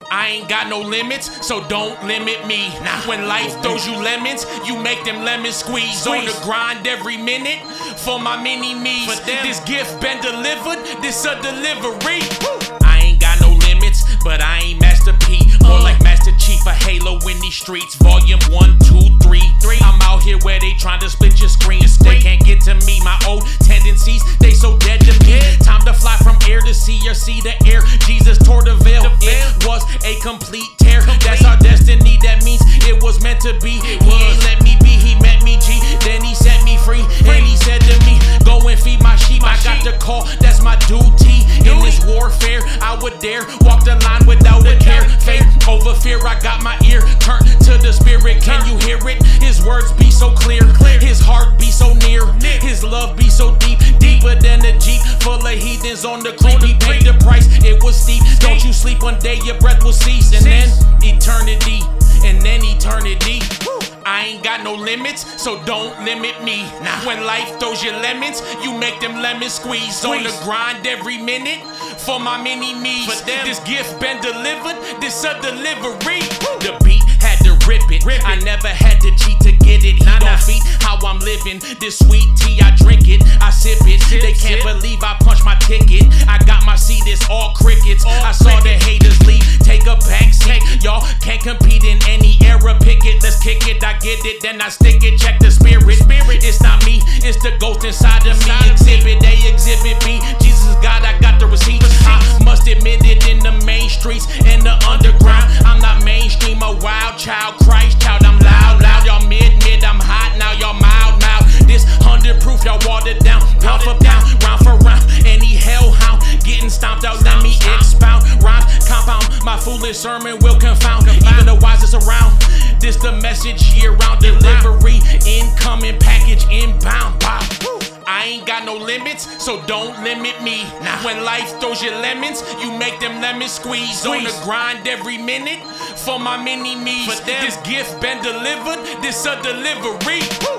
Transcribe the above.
I ain't got no limits, so don't limit me. When life throws you lemons, you make them lemons squeeze. On the grind every minute for my mini-me's. This gift been delivered, this a delivery. I ain't got no limits, but I ain't Master P. More like Master Chief, a Halo in these streets. Volume 1, 2, 3. I'm out here where they trying to split your screen. They can't get to me, my old tendencies, they so dead to me. Time to fly from air to sea or sea to air. Jesus tore the veil, it was a complete tear. That's our destiny, that means it was meant to be. He ain't let me be, he met me G, then he set me free. And he said to me, go and feed my sheep. I got the call, that's my duty. In this warfare, I would dare walk the line without a care. Faith over fear, I got my ear turned to the spirit. Can you hear it? His words be so clear, his heart be so near, his love be so deep, deeper than a Jeep full of heathens on the creep. He paid the price, it was steep. Don't you sleep, one day your breath will cease. And then eternity, and then eternity. I ain't got no limits, so don't limit me. When life throws you lemons, you make them lemons squeeze. On the grind every minute for my mini-me's. This gift been delivered, this a delivery. The beat had to rip it. I never had to cheat to get it. He don't feed how I'm living. This sweet tea, I drink it, I sip it. They can't believe I punched my ticket. I got my seat, it's all crickets. I saw the haters leave, take a back seat. Y'all can't compete in any era. Pick it, let's kick it. I get it, then I stick it. Check the spirit. It's not me, it's the ghost inside of me. Exhibit A, exhibit B. Jesus is God, I got the receipt. I must admit it, in the main streets and the underground. I'm not mainstream, a wild child, Christ child. I'm loud, y'all mid, I'm hot now, y'all mild. This 100 proof, y'all watered down, pound for pound, round for round. Any hellhound getting stomped out, let me expound. Rhymes compound, my foolish sermon will confound even the wisest around. This the message year-round delivery, incoming package inbound. Wow. I ain't got no limits, so don't limit me. When life throws you lemons, you make them lemons squeeze. On the grind every minute for my mini-me's. This gift been delivered, this a delivery.